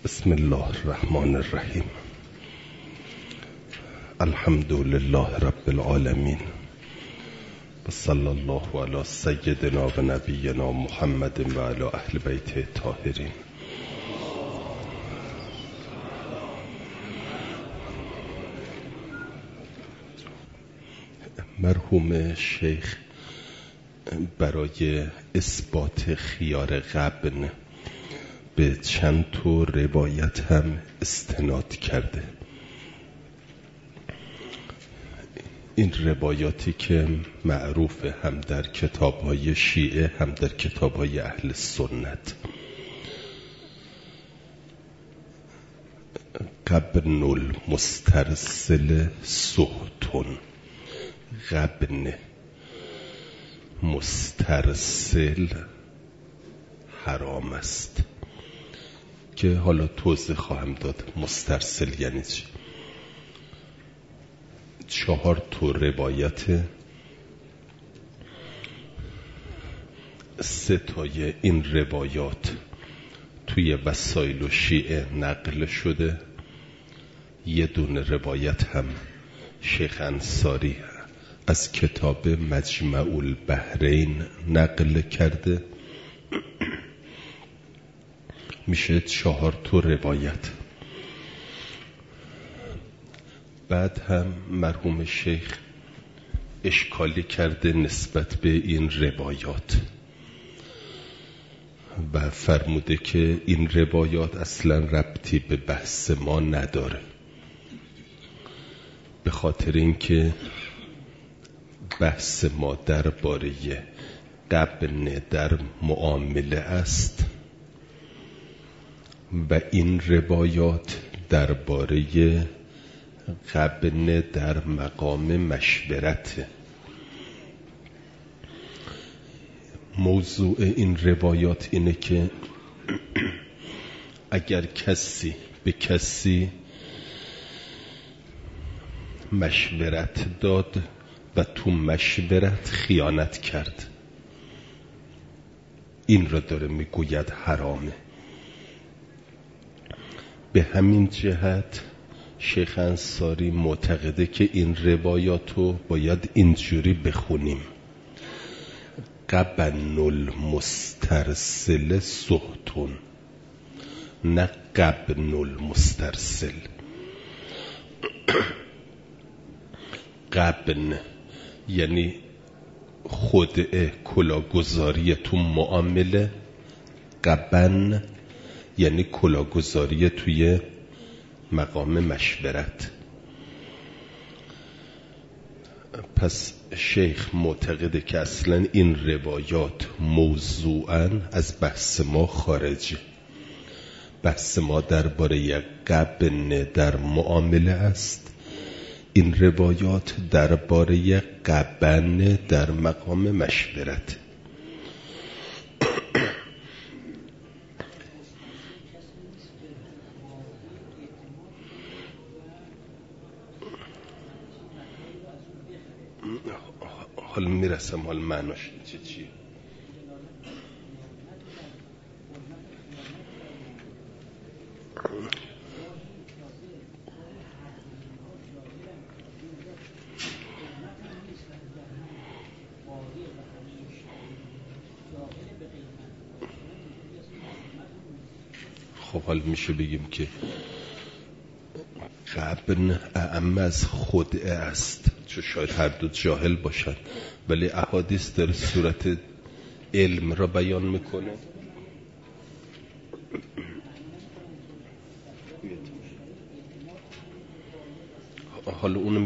بسم الله الرحمن الرحیم. الحمد لله رب العالمین و صلی الله علی سیدنا و نبینا محمد و علی اهل بیت الطاهرین. مرحوم شیخ برای اثبات خیار غبن به چند تا روایت هم استناد کرده. این روایاتی که معروف هم در کتاب‌های شیعه هم در کتاب‌های اهل سنت. غبن المسترسل سهتون، غبن مسترسل حرام است که حالا توضیح خواهم داد. مسترسل یعنی چی؟ 4 تا روایت، 3 تای این روایات توی وسایل و شیعه نقل شده، 1 دونه روایت هم شیخ انصاری از کتاب مجمع البحرین نقل کرده. میشه 4 تا روایت. بعد هم مرحوم شیخ اشکالی کرده نسبت به این روایات و فرموده که این روایات اصلا ربطی به بحث ما نداره، به خاطر اینکه بحث ما درباره غبن در معامله است و این روایات درباره غبن در مقام مشورت. موضوع این روایات اینه که اگر کسی به کسی مشورت داد و تو مشورت خیانت کرد، این را داره میگوید حرامه. به همین جهت شیخ انصاری معتقده که این روایاتو باید اینجوری بخونیم: غبن المسترسل سهتون، نه غبن المسترسل. غبن یعنی خدعه، کلاگذاری تو معامله. غبن یعنی کلاگذاری توی مقام مشورت. پس شیخ معتقده که اصلا این روایات موضوعاً از بحث ما خارجه. بحث ما درباره غبن در معامله است، این روایات درباره غبن در مقام مشورت. حالا میرسم حال معناش چیه. خب حال میشه بگیم که غبن اعم از خدعه است، چون شاید هر دو جاهل باشن، ولی احادیث در صورت علم را بیان میکنه. حالا اونو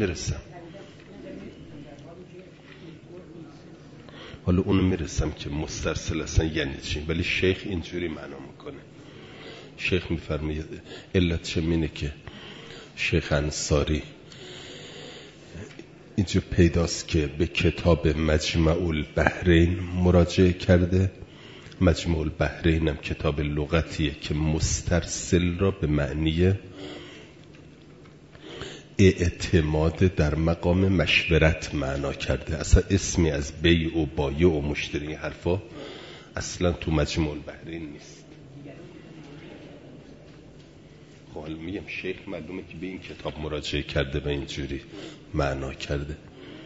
میرسم که مسترسل اصلا یعنی چی، ولی شیخ اینجوری معنا میکنه. شیخ میفرماید علت چمینه که شیخ انصاری اینجا پیداست که به کتاب مجمع البحرین مراجعه کرده. مجمع البحرین هم کتاب لغتیه که مسترسل را به معنی اعتماد در مقام مشورت معنا کرده. اصلا اسمی از بیع و بایع و مشتری حرفا اصلا تو مجمع البحرین نیست. حال میگم شیخ معلومه که به این کتاب مراجعه کرده و اینجوری معنا کرده.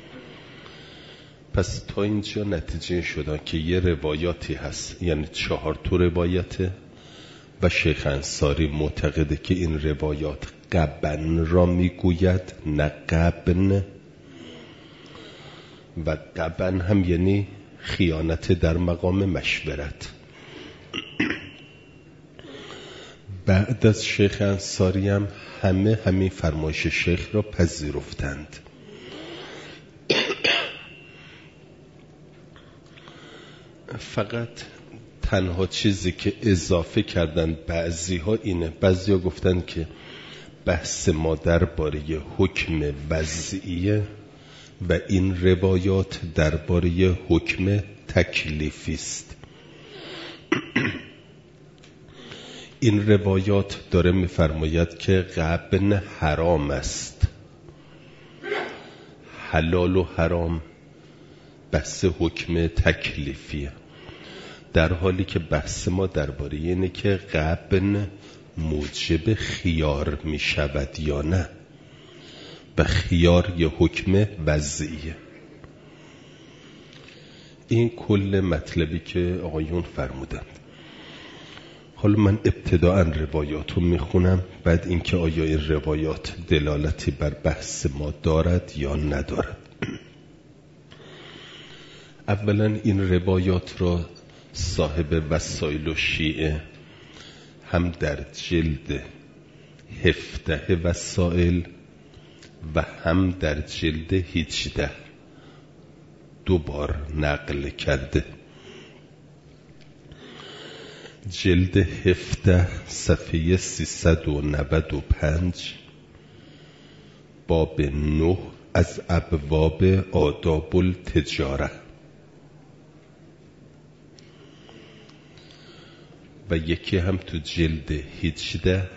پس تا اینجا نتیجه شدن که یه روایاتی هست، یعنی 4 روایته و شیخ انصاری معتقده که این روایات قبن را میگوید نه قبن، و قبن هم یعنی خیانت در مقام مشورت. بعد از شیخ انصاری هم همین فرمایش شیخ را پذیرفتند. فقط تنها چیزی که اضافه کردن بعضی ها اینه، بعضی ها گفتن که بحث ما درباره حکم وضعیه و این روایات درباره حکم تکلیفی است. این روایات داره می‌فرماید که غبن حرام است، حلال و حرام بحث حکم تکلیفیه، در حالی که بحث ما درباره اینه که غبن موجب خیار می شود یا نه، و خیار یه حکم وضعیه. این کل مطلبی که آقایون فرمودند. حالا من ابتداء روایات رو میخونم، بعد اینکه آیا این روایات دلالتی بر بحث ما دارد یا ندارد. اولا این روایات را صاحب وسائل الشیعه هم در جلد 17 وسائل و هم در جلد 18 دوبار نقل کرده. جلد 17 صفحه 395 باب 9 از ابواب آداب التجاره، و یکی هم تو جلد 18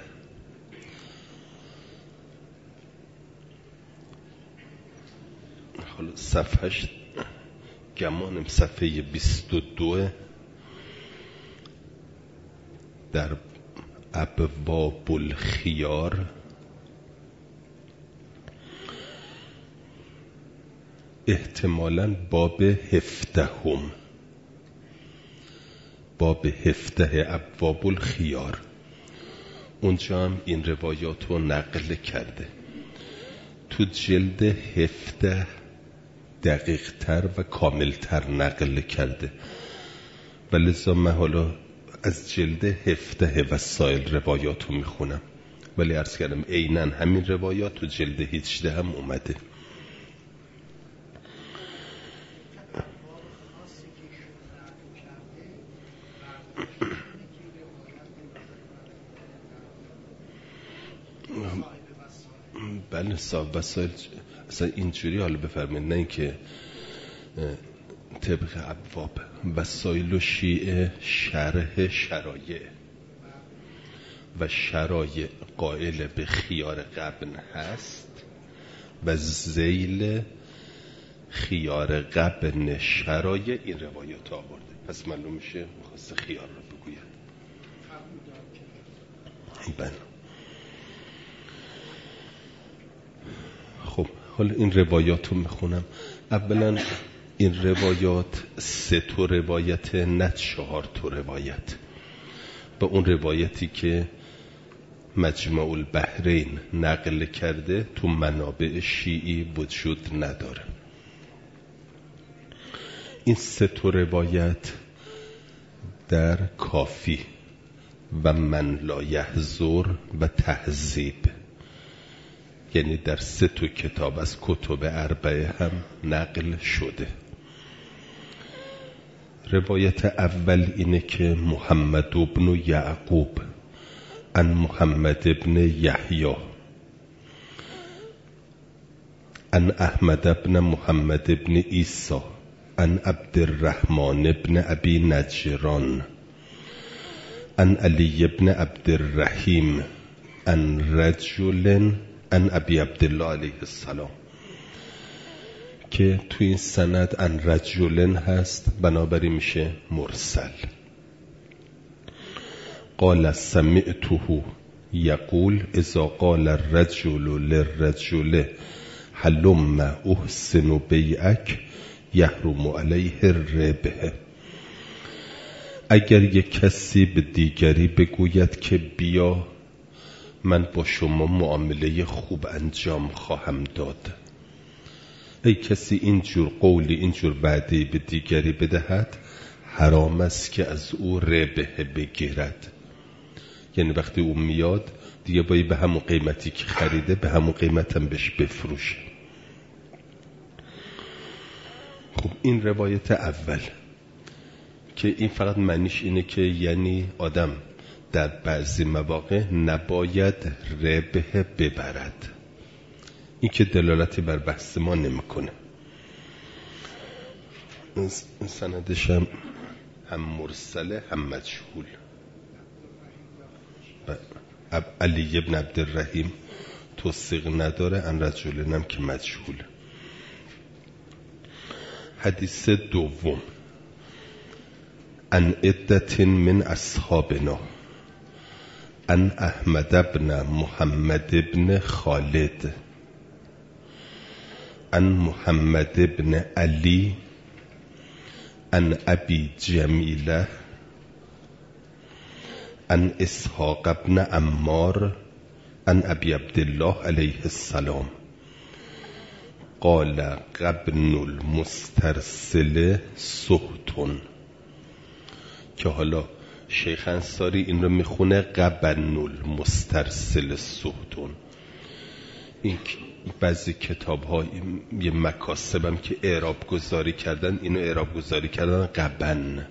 حالا صفحهش گمانم صفحه 22 در ابواب الخیار احتمالاً باب 17 باب 17 ابواب الخیار، اونجا هم این روایات رو نقل کرده. تو جلد 17 دقیق تر و کامل تر نقل کرده، ولذا من حالا از جلد 17 وسائل روایات رو میخونم، ولی عرض کردم عیناً همین روایات تو جلد 18 هم اومده. بله صاحب وسائل اصلا اینجوری حالا بفرمایید، نه اینکه طبق ابواب. وسائل الشیعه شرح شرایع و شرایع قائل به خیار غبن هست و ذیل خیار غبن شرایع این روایات آورده. پس معلوم میشه میخواسته خیار رو بگوید. بله. خب حالا این روایات رو میخونم. اولا این روایات 3 روایت نه 4 روایت، و اون روایتی که مجمع البحرین نقل کرده تو منابع شیعی وجود نداره. این 3 روایت در کافی و من لا یحضر و تهذیب، یعنی در 3 کتاب از کتب اربعه هم نقل شده. روایت اول اینه که محمد ابن یعقوب عن محمد ابن یحیی عن احمد ابن محمد ابن عیسی عن عبد الرحمن ابن ابی نجران عن علی ابن عبد الرحیم عن رجل عن ابی عبدالله علیه السلام، که توی این سند عن رجل هست، بنابراین میشه مرسل. قال سمعته یقول اذا قال الرجل للرجل هلم احسن بیعک یحرم علیه الربح. اگر یک کسی به دیگری بگوید که بیا من با شما معامله خوب انجام خواهم داد، ای کسی اینجور قولی اینجور وعده به دیگری بدهد حرام است که از او ربح بگیرد. یعنی وقتی او میاد دیگه باید به همون قیمتی که خریده به همون قیمت هم بهش بفروشه. خب این روایت اول که این فقط معنیش اینه که یعنی آدم در بعضی مواقع نباید ربح ببرد. این که دلالتی بر بحث ما نمیکنه. سندش هم مرسله هم مجهول. علی ابن عبدالرحیم توثیق نداره، ان رجلنم که مجهول. حدیث دوم، ان عدة من اصحابنا ان احمد بن محمد بن خالد ان محمد بن علی ان ابی جمیله ان اسحاق بن عمار ان ابی عبدالله علیه السلام قال قبن المسترسل سهتون. که حالا شیخ انصاری این رو میخونه قبن المسترسل سهتون. این بعضی کتاب ها یه مکاسبم که اعراب گذاری کردن اینو اعراب گذاری کردن قبن.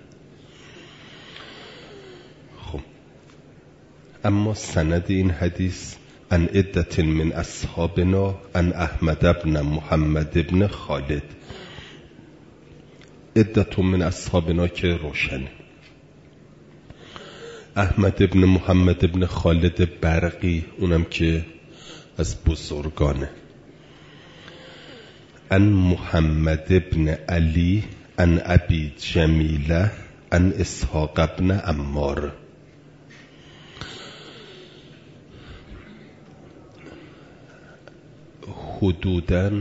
خب اما سند این حدیث ان عدة من اصحابنا ان احمد بن محمد بن خالد. عدة من اصحابنا که روشنه. احمد بن محمد بن خالد برقی اونم که از بزرگانه. ان محمد بن علی ان ابی جمیله ان اسحاق بن عمار. حدوداً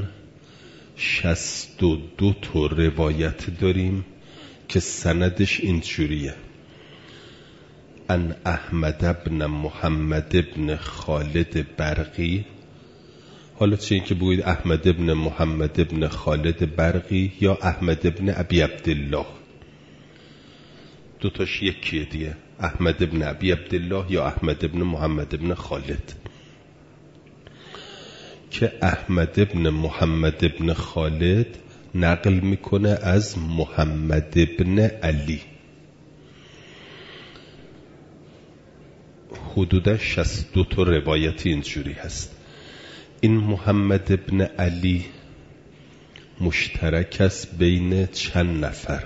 62 تا روایت داریم که سندش اینجوریه: ان احمد بن محمد بن خالد برقی. حالا چه این که بگوید احمد بن محمد بن خالد برقی یا احمد بن ابی عبدالله، دوتاش یکیه دیگه، احمد بن ابی عبدالله یا احمد بن محمد بن خالد. که احمد بن محمد بن خالد نقل میکنه از محمد بن علی. حدودا 62 تا روایت اینجوری هست. این محمد بن علی مشترک است بین چند نفر؟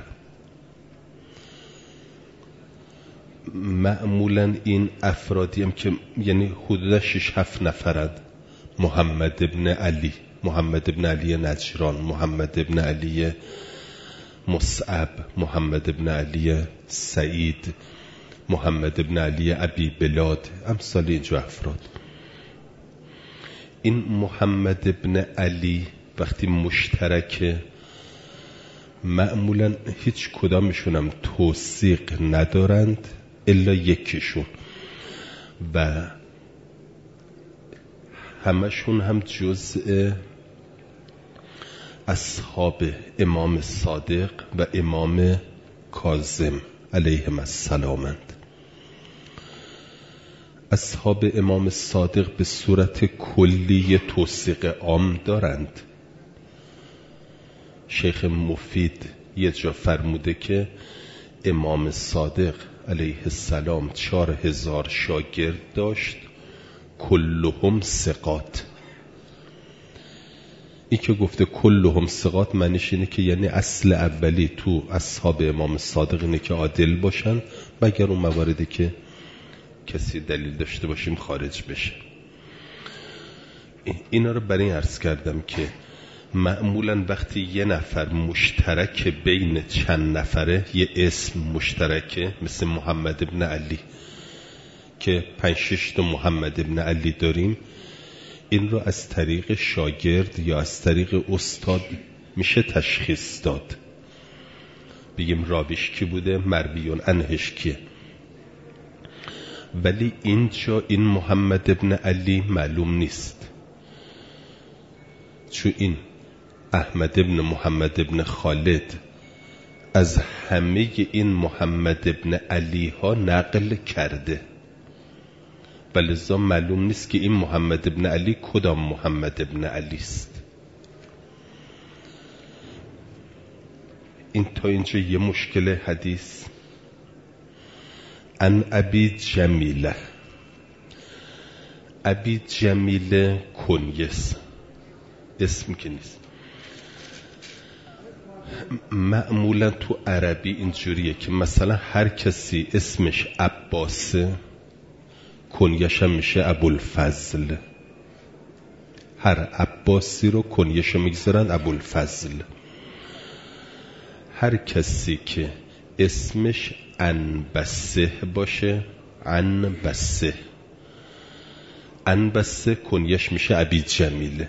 معمولا این افرادی هم که یعنی حدودا 6-7 نفرند. محمد بن علی، محمد بن علی نجران، محمد بن علی مصعب، محمد بن علی سعید، محمد بن علی ابی بلاد، امثال اینجا افراد. این محمد بن علی وقتی مشترک، معمولا هیچ کدامشون هم توثیق ندارند الا یکیشون و همشون هم جزء اصحاب امام صادق و امام کاظم علیهم السلامند. اصحاب امام صادق به صورت کلی توثیق عام دارند. شیخ مفید یه جا فرموده که امام صادق علیه السلام 4000 شاگرد داشت، کلهم ثقات. این که گفته کلهم ثقات معنیش اینه که یعنی اصل اولی تو اصحاب امام صادق اینه که عادل باشن، مگر اون مواردی که کسی دلیل داشته باشیم خارج بشه. اینا رو برای این عرض کردم که معمولا وقتی یه نفر مشترک بین چند نفره، یه اسم مشترکه، مثل محمد ابن علی که 5-6 محمد ابن علی داریم، این رو از طریق شاگرد یا از طریق استاد میشه تشخیص داد. بگیم راویش کی بوده، مرویون عنهش کیه. ولی اینجا این محمد ابن علی معلوم نیست، چون این احمد ابن محمد ابن خالد از همه این محمد ابن علی ها نقل کرده، ولذا معلوم نیست که این محمد ابن علی کدام محمد ابن علی است. این تا اینجا یه مشکل حدیث. ان ابی جمیله، ابی جمیله کنیس، اسم که نیست. معمولا تو عربی اینجوریه که مثلا هر کسی اسمش عباسه کنیش هم میشه ابوالفضل. هر عباسی رو کنیش میگذارن ابوالفضل. هر کسی که اسمش انبسه باشه انبسه، انبسه کنیش میشه ابی جمیله.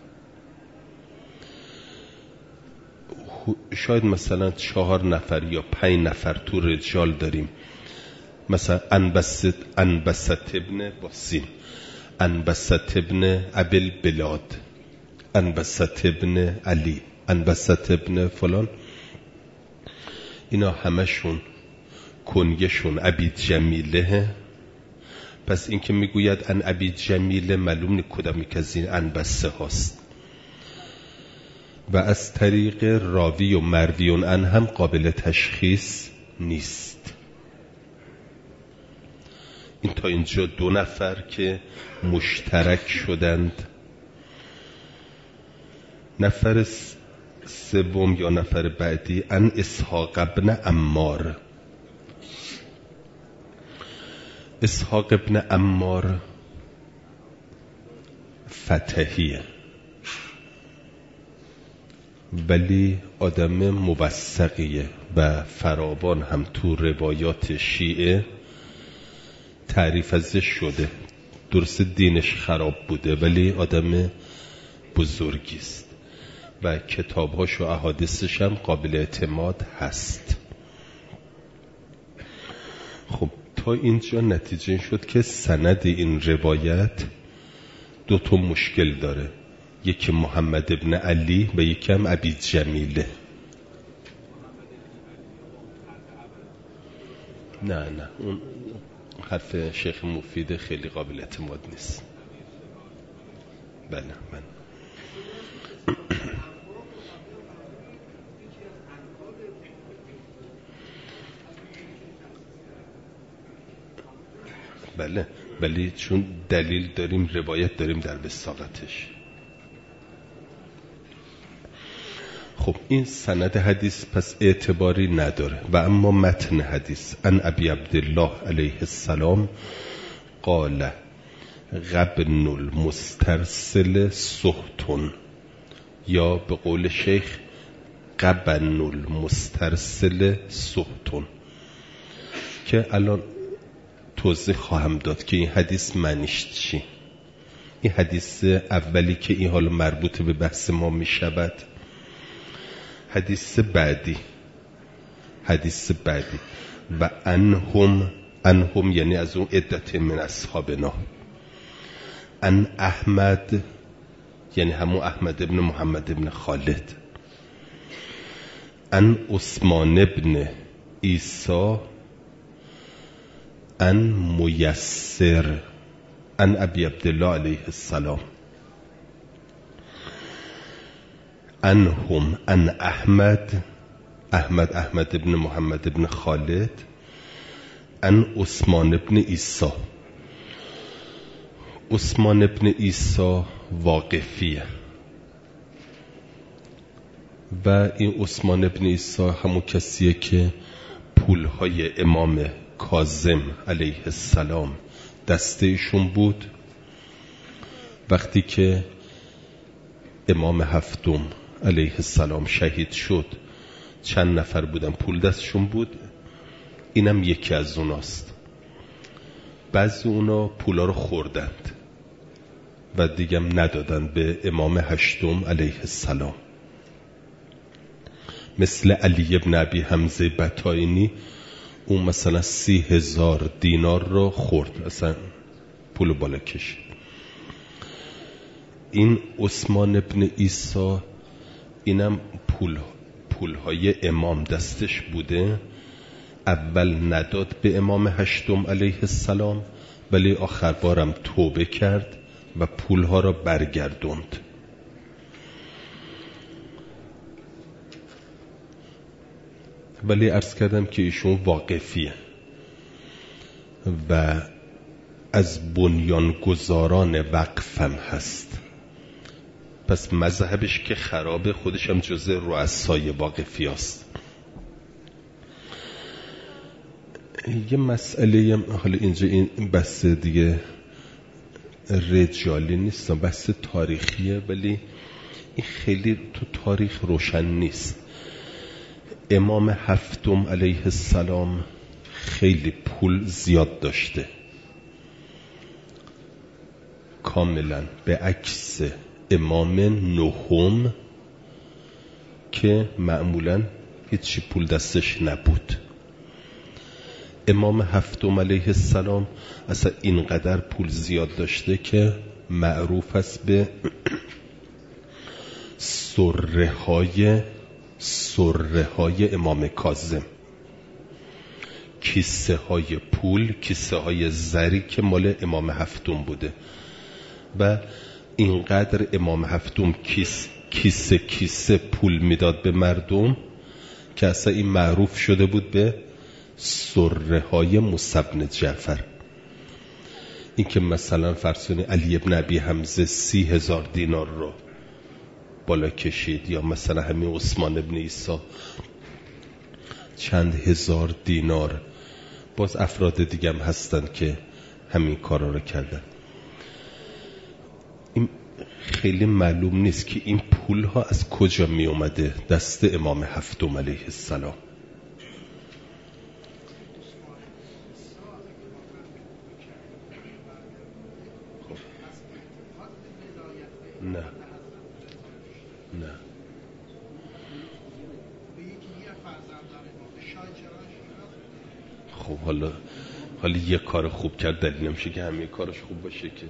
شاید مثلا 4 نفر یا 5 نفر تو رجال داریم، مثلا انبسط ابن باسیم، انبسط ابن ابل بلاد، انبسط ابن علی، انبسط ابن فلان، اینا همشون کنیشون ابی جمیله. پس این که میگوید ان ابی جمیله معلوم نیست کدامی که از این انبسه هاست. و از طریق راوی و مرویون ان هم قابل تشخیص نیست. این تا اینجا 2 نفر که مشترک شدند. نفر سوم یا نفر بعدی ان اسحاق ابن عمار. اسحاق ابن عمار فتحیه، ولی آدم موثقیه و فراوان هم تو روایات شیعه تعریف ازش شده. درست دینش خراب بوده ولی آدم بزرگیست و کتابهاش و احادیثش هم قابل اعتماد هست. خب تا اینجا نتیجه شد که سند این روایت 2 مشکل داره، یکی محمد ابن علی و یکی هم ابی جمیله. نه اون حرف شیخ مفید خیلی قابل اعتماد نیست. بله من بله، ولی چون دلیل داریم، روایت داریم در وثاقتش. خب این سند حدیث پس اعتباری نداره. و اما متن حدیث ان ابی عبدالله علیه السلام قال غبن المسترسل سحتون، یا به قول شیخ غبن المسترسل سحتون، که الان توضیح خواهم داد که این حدیث معنیش چی. این حدیث اولی که این حال مربوط به بحث ما می شود. حدیث بعدی و انهم یعنی از اون عدت من اصحابنا، ان احمد یعنی همون احمد ابن محمد ابن خالد، ان عثمان ابن عیسی، ان میسر، ان ابی عبدالله علیه السلام، انهم ان احمد ابن محمد ابن خالد، ان عثمان ابن عیسی. عثمان ابن عیسی واقفیه و این عثمان ابن عیسی همون کسیه که پولهای امام کاظم علیه السلام دستهشون بود. وقتی که امام هفتم علیه السلام شهید شد چند نفر بودن پول دستشون بود، اینم یکی از اوناست. بعضی اونا پولا رو خوردند و دیگم ندادن به امام هشتم علیه السلام. مثل علی ابن ابی حمزه بطاینی، اون مثلا 30,000 دینار رو خورد، اصلا پول بالا کشید. این عثمان ابن عیسی، اینم پولهای امام دستش بوده، اول نداد به امام هشتم علیه السلام، ولی آخر بارم توبه کرد و پولها را برگردوند. ولی عرض کردم که ایشون واقفیه و از بنیانگذاران وقفم هست، پس مذهبش که خرابه، خودش هم جزء رؤسای واقفی هست. یه مسئله، حالا اینجا این بحث دیگه رجالی نیست، بحث تاریخیه، ولی این خیلی تو تاریخ روشن نیست. امام هفتم علیه السلام خیلی پول زیاد داشته، کاملا به عکس امام نهم که معمولا هیچی پول دستش نبود. امام هفتم علیه السلام اصلا اینقدر پول زیاد داشته که معروف است به سره های امام کاظم، کیسه های پول، کیسه های زری که مال امام هفتم بوده و اینقدر امام هفتم کیسه پول میداد به مردم که اصلا این معروف شده بود به سره های موسی بن جعفر. این که مثلا فرسون علی ابن ابی حمزه 30,000 دینار رو بالا کشید، یا مثلا همین عثمان ابن عیسی چند هزار دینار. باز افراد دیگه هم هستن که همین کارا رو کردن. این خیلی معلوم نیست که این پول ها از کجا می اومده دست امام هفتم علیه السلام. نه خب حالا یه کار خوب کرد دلیل نمیشه که همه کارش خوب باشه که.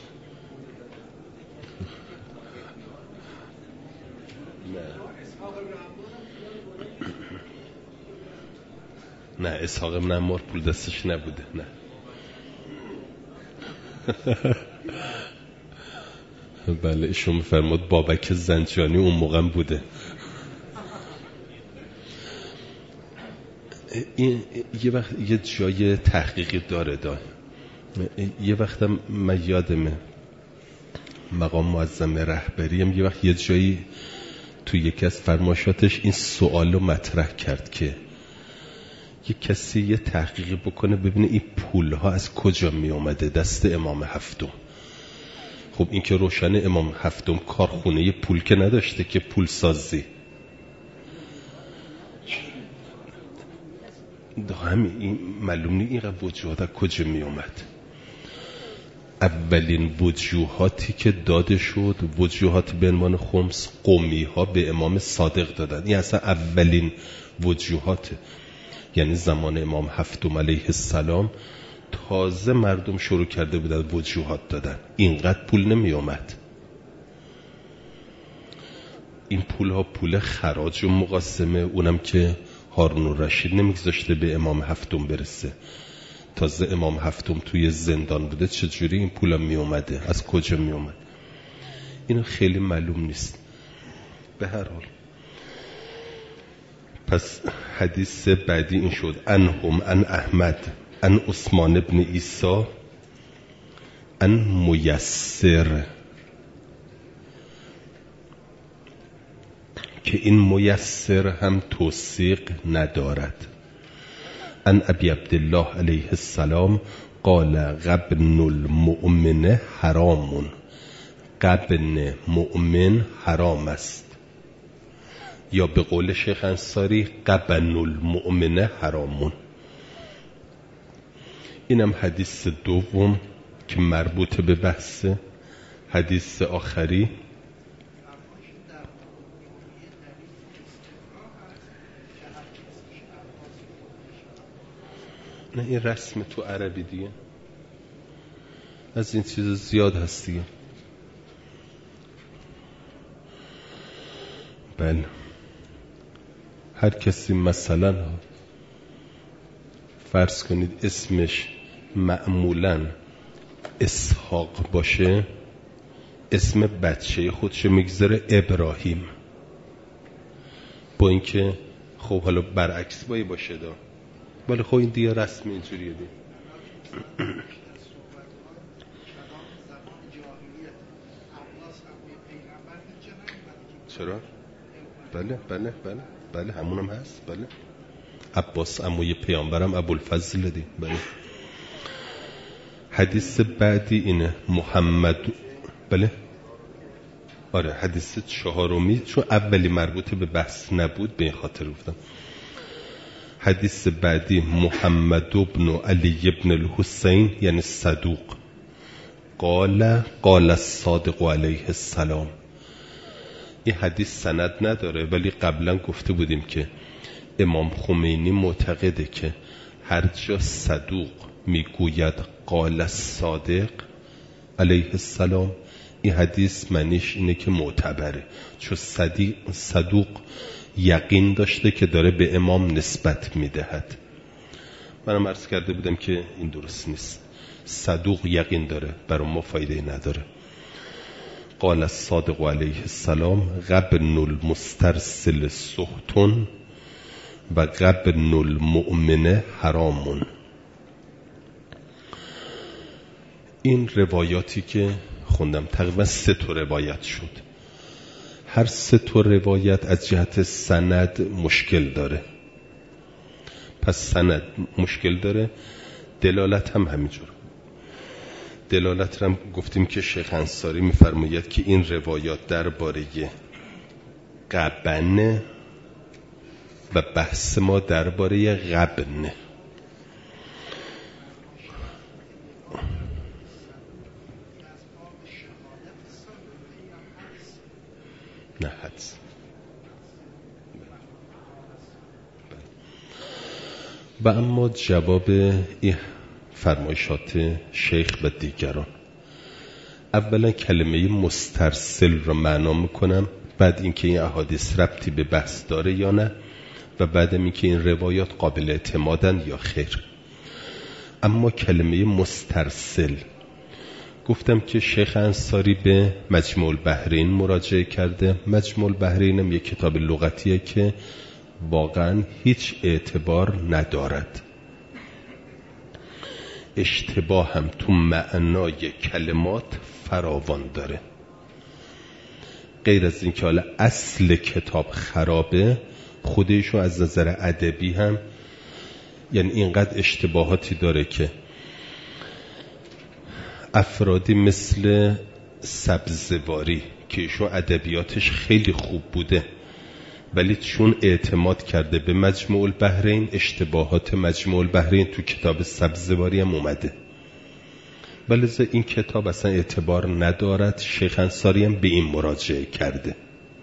نه اسحاق بن عمار پول دستش نبوده. نه بله، ایشون میفرماد بابک زنجانی اون موقع بوده. این یه وقت یه جای تحقیقی داره یه وقتم من یادمه مقام معظم رهبریم یه وقت یه جایی تو یکی از فرمایشاتش این سوالو مطرح کرد که یه کسی یه تحقیقی بکنه ببینه این پولها از کجا می اومده دست امام هفتم. خب این که روشن امام هفتم کارخونه یه پول که نداشته که پول سازی. همین معلوم نیست اینقدر وجوهات از کجا می اومد. اولین وجوهاتی که داده شد وجوهات به عنوان خمس قومی ها به امام صادق دادن. این اصلا اولین وجوهات، یعنی زمان امام هفتم علیه السلام تازه مردم شروع کرده بودن وجوهات دادن. اینقدر پول نمی اومد. این پول ها پول خراج و مقاسمه، اونم که هارون الرشید نمیگذاشته به امام هفتم برسه. تازه امام هفتم توی زندان بوده، چجوری این پول می اومده؟ از کجا می اومد؟ اینو خیلی معلوم نیست. به هر حال پس حدیث بعدی این شد: انهم ان احمد ان عثمان ابن عیسی ان میسر، که این میسر هم توثیق ندارد. ان ابی عبدالله علیه السلام قال غبن المؤمن حرام. غبن مؤمن حرام است، یا به قول شیخ انصاری غبن المؤمن حرامون. اینم حدیث دوم که مربوط به بحث. حدیث آخری نه، این رسم تو عربی دیگه، از این چیز زیاد هست دیگه. بله، هر کسی مثلا فرض کنید اسمش معمولا اسحاق باشه، اسم بچه خودش میگذاره ابراهیم، با اینکه خب حالا برعکس بایی باشه دا، ولی خب این دیگه رسم اینجوریه دی. چرا؟ بله بله بله بله همونم هست. بله، عباس عموی پیامبرم ابوالفضل دی. بله. حدیث بعدی اینه محمد. بله آره، حدیث چهارمی، چون اولی مربوط به بحث نبود به این خاطر گفتم. حدیث بعدی محمد بن علی بن الحسین یعنی صدوق، قال الصادق علیه السلام. این حدیث سند نداره، ولی قبلا گفته بودیم که امام خمینی معتقده که هر جا صدوق میگوید قال الصادق علیه السلام، این حدیث معنیش اینه که معتبره، چون صدوق یقین داشته که داره به امام نسبت میدهد. منم عرض کرده بودم که این درست نیست. صدوق یقین داره، برای ما فایده نداره. قال الصادق علیه السلام غبن المسترسل سحتون و غبن المؤمن حرامون. این روایاتی که خوندم تقریبا 3 روایت شد. هر 3 روایت از جهت سند مشکل داره، پس سند مشکل داره، دلالت هم همینجور. دلالت هم گفتیم که شیخ انصاری میفرماید که این روایات درباره غبن و بحث ما درباره غبن. نه حدث. و اما جواب این فرمایشات شیخ و دیگران، اولا کلمه مسترسل را معنا میکنم، بعد اینکه این احادیث ربطی به بحث داره یا نه، و بعد اینکه این روایات قابل اعتمادن یا خیر. اما کلمه مسترسل، گفتم که شیخ انصاری به مجموع البحرین مراجعه کرده. مجموع البحرین هم یک کتاب لغتیه که واقعا هیچ اعتبار ندارد. اشتباه هم تو معنای کلمات فراوان داره. غیر از این که حالا اصل کتاب خرابه، خودشو از نظر ادبی هم یعنی اینقدر اشتباهاتی داره که افرادی مثل سبزواری که ایشون ادبیاتش خیلی خوب بوده، ولی چون اعتماد کرده به مجموع البحرین، اشتباهات مجموع البحرین تو کتاب سبزواری هم اومده، ولی این کتاب اصلا اعتبار ندارد. شیخ انصاری هم به این مراجعه کرده.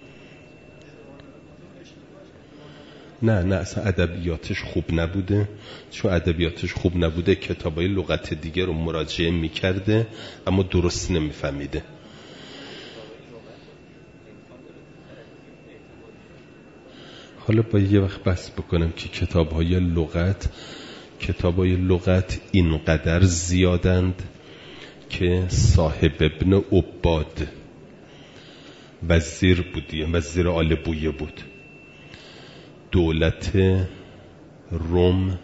نه اصلا ادبیاتش خوب نبوده. چون ادبیاتش خوب نبوده کتابای لغت دیگه رو مراجعه میکرده اما درست نمیفهمیده. حالا با یه وقت بحث بکنم که کتابای لغت اینقدر زیادند که صاحب ابن عباد وزیر آل بویه بود. دولت روم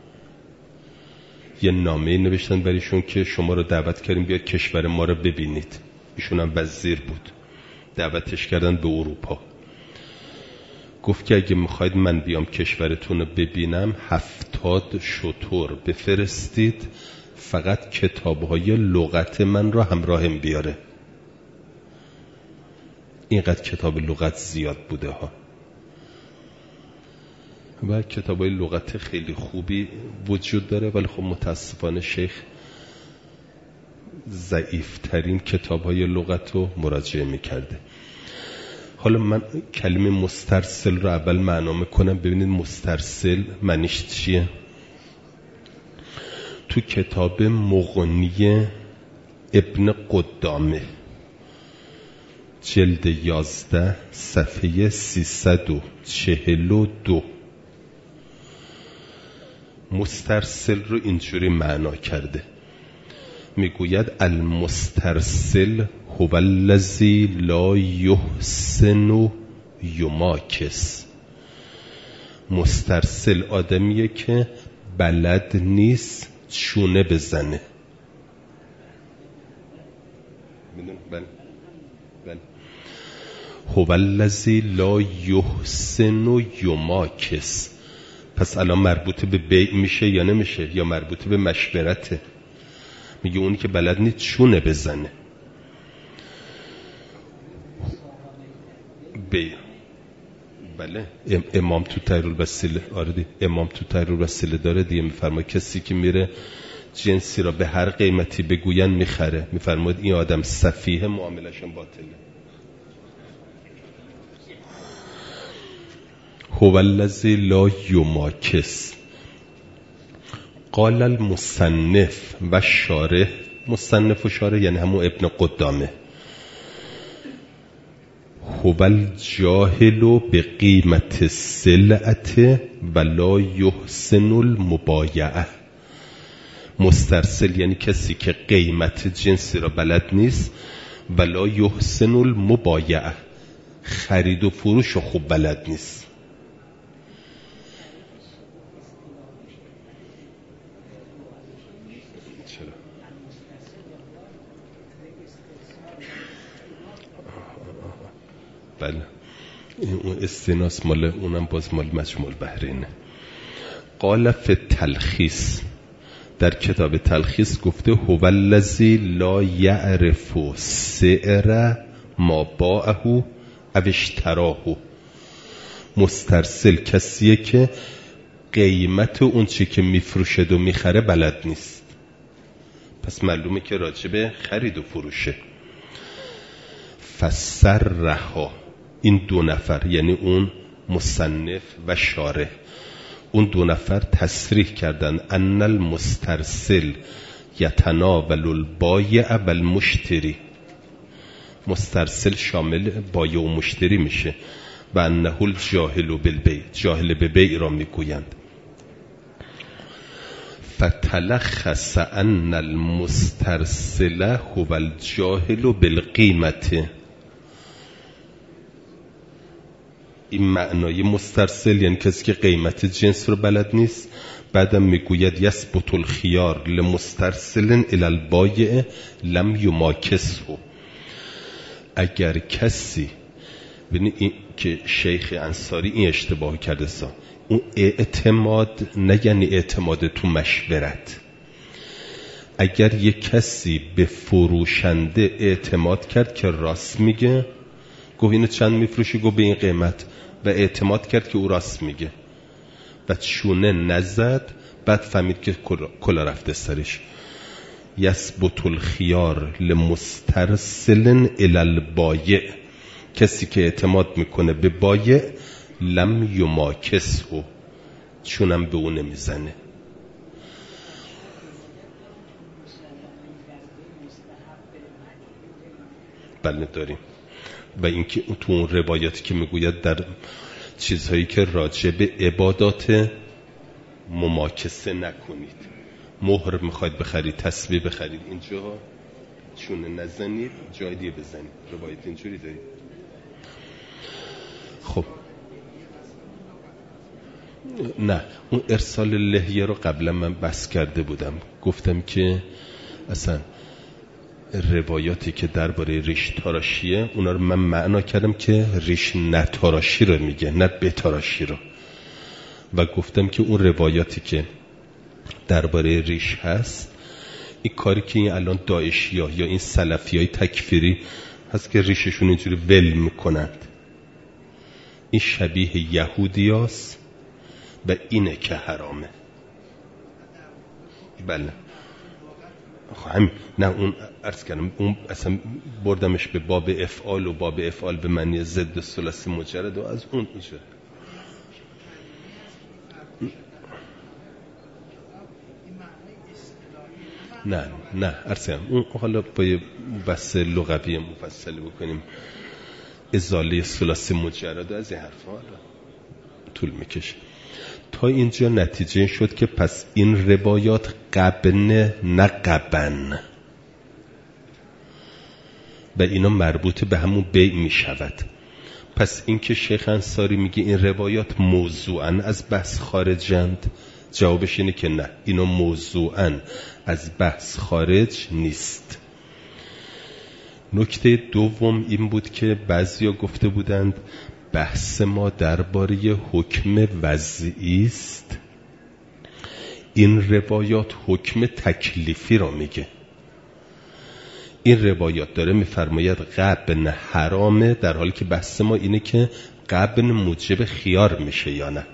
یه نامه نوشتن برایشون که شما رو دعوت کردیم بیاد کشور ما رو ببینید. ایشون هم وزیر بود، دعوتش کردن به اروپا. گفت که اگه میخواید من بیام کشورتون رو ببینم 70 شتر بفرستید، فقط کتابهای لغت من رو همراهم بیاره. اینقدر کتاب لغت زیاد بوده ها. و کتابای لغت خیلی خوبی وجود داره، ولی خب متاسفانه شیخ ضعیفترین کتابهای لغت رو مراجعه میکرده. حالا من کلمه مسترسل رو اول معنا میکنم. ببینید مسترسل معنیش چیه؟ تو کتاب مغنی ابن قدامه جلد 11 صفحه 342 مسترسل رو اینجوری معنا کرده. میگوید المسترسل هو الذی لا یحسن یماکس. مسترسل آدمیه که بلد نیست چونه بزنه. هو الذی لا یحسن یماکس. پس الان مربوط به بیع میشه یا نمیشه؟ یا مربوط به مشورته؟ میگه اونی که بلد نیست چونه بزنه. بیع. بله امام تو تحریرالوسیله، آره دی امام تو تحریرالوسیله داره دیگه. میفرماید کسی که میره جنسی را به هر قیمتی بگوین میخره. میفرماید این آدم سفیه، معاملشون باطله. هو الذی لا یماکس. قال المصنف و شارح. مصنف و شارح یعنی همون ابن قدامه. هو الجاهل بقیمت السلعة و لا یحسن المبایعه. مسترسل یعنی کسی که قیمت جنسی را بلد نیست و لا یحسن المبایعه، خرید و فروش رو خوب بلد نیست. بله اون استناس مال اونم باز مال مجموع البحرینه. قال فی التلخیص، در کتاب تلخیص گفته هو الذی لا یعرف سعر ما باعه او اشتراه. مسترسل کسیه که قیمت اون چی که میفروشد و میخره بلد نیست. پس معلومه که راجبه خرید و فروشه. فسرها، این دو نفر یعنی اون مصنف و شارح، اون دو نفر تصریح کردن ان المسترسل یتناول البایع و المشتری. مسترسل شامل بایع و مشتری میشه. و انه الجاهل بالبیع، جاهل به بیع را میگویند. فتلخص ان المسترسل هو الجاهل بالقیمت. این معنای مسترسل یعنی کسی که قیمت جنس رو بلد نیست. بعدم میگوید یثبت الخیار لمسترسل الی البایع لم یماکسه. اگر کسی ببینید که شیخ انصاری این اشتباه کرده اون اعتماد نه یعنی اعتماد تو مشورت. اگر یک کسی به فروشنده اعتماد کرد که راست میگه، گفت اینو چند میفروشی؟ گفت به این قیمت، و اعتماد کرد که او راست میگه و چونه نزد، بعد فهمید که کلا رفته سرش. یثبت الخیار لمسترسل الی البایع. کسی که اعتماد میکنه به بایع لم یماکسه، چونم به اون نمیزنه. بله داریم. و اینکه تو اون روایاتی که میگوید در چیزهایی که راجع به عبادات مماکسه نکنید. مهر میخواید بخرید، تسبیح بخرید، اینجا چونه نزنید، جای دیگه بزنید. روایت اینجوری دارید. خب نه، اون ارسال لحیه رو قبلا من بحث کرده بودم. گفتم که اصلا روایاتی که درباره ریش تاراشیه اونا رو من معنا کردم که ریش نتاراشی رو میگه، نه بتاراشی رو. و گفتم که اون روایاتی که درباره ریش هست، این کاری که این الان داعشی‌ها یا این سلفیای تکفیری هست که ریششون اینجوری ول میکنند، این شبیه یهودیاست و اینه که حرامه. بله همین. نه اون عرض کردم اون اصلا بردمش به باب افعال و باب افعال به معنی ضد ثلاثی مجرد و از اون میشه. نه عرض کردم اون حالا با یه بحث لغوی مفصلی بکنیم. ازاله ثلاثی مجرد از این حرفا طول میکشه. تا اینجا نتیجه شد که پس این روایات قبن نه قبن و اینا مربوط به همون بیع می شود. پس این که شیخ انصاری میگه این روایات موضوعاً از بحث خارجند، جوابش اینه که نه، اینا موضوعاً از بحث خارج نیست. نکته دوم این بود که بعضیا گفته بودند بحث ما درباره حکم وضعی است، این روایات حکم تکلیفی را میگه. این روایات داره میفرماید غبن حرامه، در حالی که بحث ما اینه که غبن موجب خیار میشه یا نه.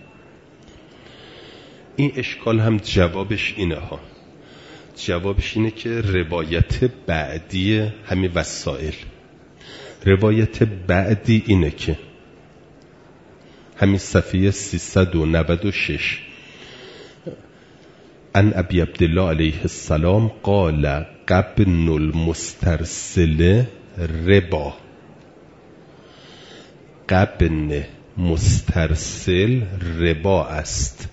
این اشکال هم جوابش اینه ها، جوابش اینه که روایت بعدی همین وسائل، روایت بعدی اینه که همین صفحه 396 ان ابی عبدالله علیه السلام قال قبن المسترسل ربا. قبن مسترسل ربا است.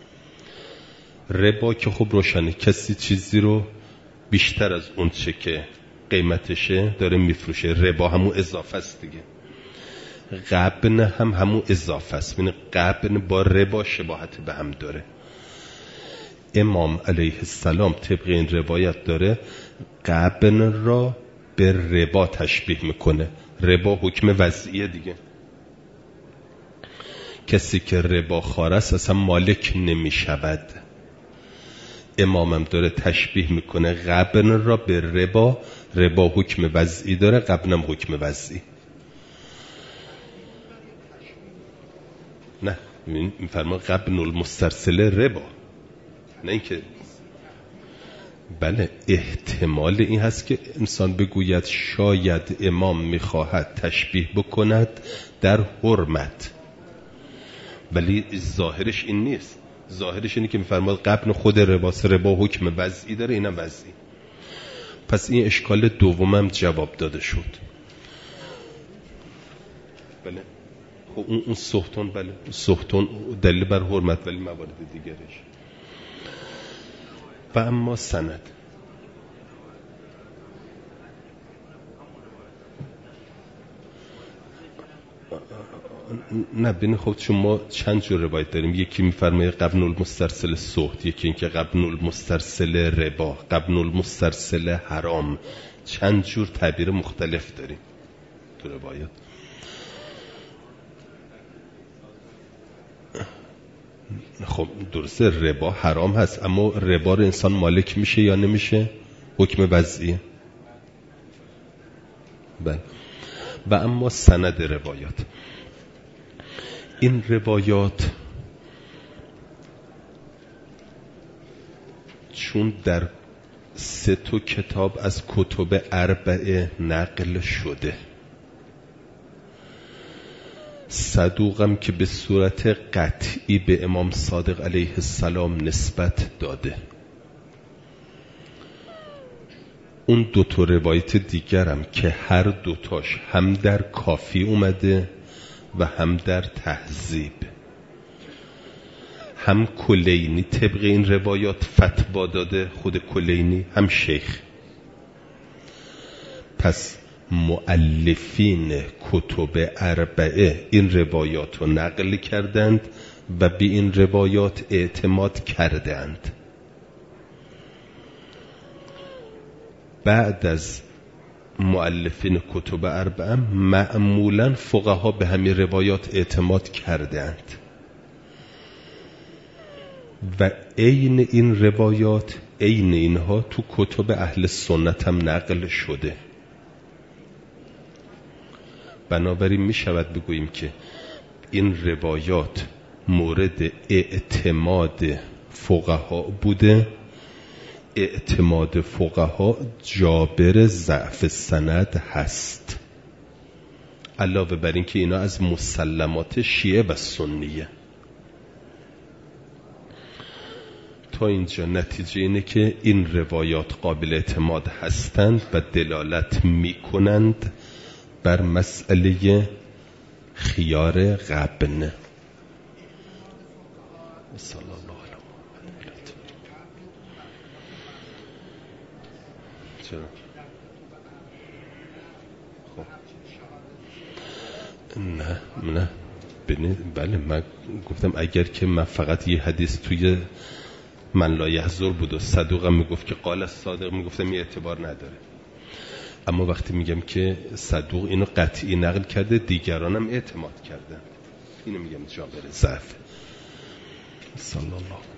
ربا که خب روشنه، کسی چیزی رو بیشتر از اون چه که قیمتشه داره میفروشه. ربا همون اضافه است دیگه. قبن هم همون اضافه است، یعنی قبن با ربا شباهت به هم داره. امام علیه السلام طبق این روایت داره قبن را به ربا تشبیه میکنه. ربا حکم وضعیه دیگه. کسی که ربا خوار است اصلا مالک نمیشود. امامم داره تشبیه میکنه قبن را به ربا. ربا حکم وضعی داره، قبنم حکم وضعی. نه میفرما قبن المسترسل ربا، نه اینکه بله احتمال این هست که انسان بگوید شاید امام میخواهد تشبیه بکند در حرمت، ولی ظاهرش این نیست. ظاهرش اینه که میفرماد قبن خود رباست، ربا حکم وضعی داره، اینم وضعی. پس این اشکال دومم جواب داده شد. بله خب اون سهتون، بله سهتون دلیل بر حرمت، ولی موارد دیگرش. و اما سند، نه ببین خب چون ما چند جور روایت داریم، یکی میفرماید قبن المسترسل سهت، یکی اینکه قبن المسترسل ربا، قبن المسترسل حرام، چند جور تعبیر مختلف داریم تو روایت. خب درسته ربا حرام هست، اما ربا رو انسان مالک میشه یا نمیشه؟ حکم وضعیه. بله. و اما سند روایات، این روایات چون در 3 کتاب از کتب اربعه نقل شده، صدوقم که به صورت قطعی به امام صادق علیه السلام نسبت داده، اون 2 روایت دیگرم که هر دوتاش هم در کافی اومده و هم در تهذیب، هم کلینی طبق این روایات فتوا داده، خود کلینی هم شیخ. پس مؤلفین کتب اربعه این روایات رو نقل کردند و به این روایات اعتماد کردند. بعد از مؤلفین کتب اربعه معمولا فقها به همین روایات اعتماد کردند و عین این روایات، عین اینها تو کتب اهل سنت هم نقل شده. بنابراین می شود بگوییم که این روایات مورد اعتماد فقها بوده. اعتماد فقها جابر ضعف سند هست، علاوه بر این که اینا از مسلمات شیعه و سنیه. تا اینجا نتیجه اینه که این روایات قابل اعتماد هستند و دلالت میکنند بر مسئله خیار غبن. صلی الله علیه محمد. چرا؟ خب نه بله من گفتم اگر که من فقط یه حدیث توی من لا یحضر بود و صدوقم میگفت که قال الصادق، میگفتم یه اعتبار نداره. اما وقتی میگم که صدوق اینو قطعی نقل کرده، دیگرانم اعتماد کردن، اینو میگم جابر ضعف. صلی الله